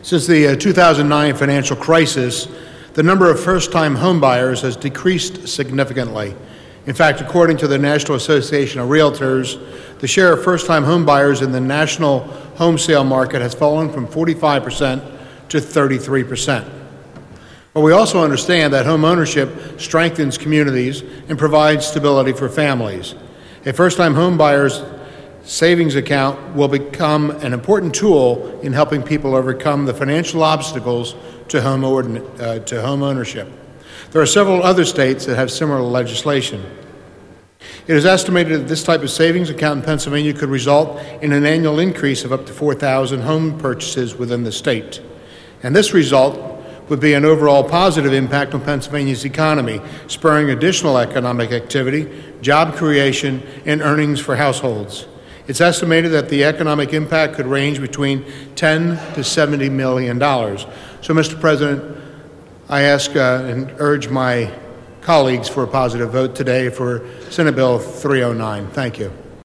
Since the 2009 financial crisis, the number of first-time homebuyers has decreased significantly. In fact, according to the National Association of Realtors, the share of first-time homebuyers in the national home sale market has fallen from 45% to 33%. But we also understand that home ownership strengthens communities and provides stability for families. A first-time homebuyer's savings account will become an important tool in helping people overcome the financial obstacles to home ownership. There are several other states that have similar legislation. It is estimated that this type of savings account in Pennsylvania could result in an annual increase of up to 4,000 home purchases within the state. And this result would be an overall positive impact on Pennsylvania's economy, spurring additional economic activity, job creation, and earnings for households. It's estimated that the economic impact could range between $10 to $70 million. So, Mr. President, I ask and urge my colleagues for a positive vote today for Senate Bill 309. Thank you.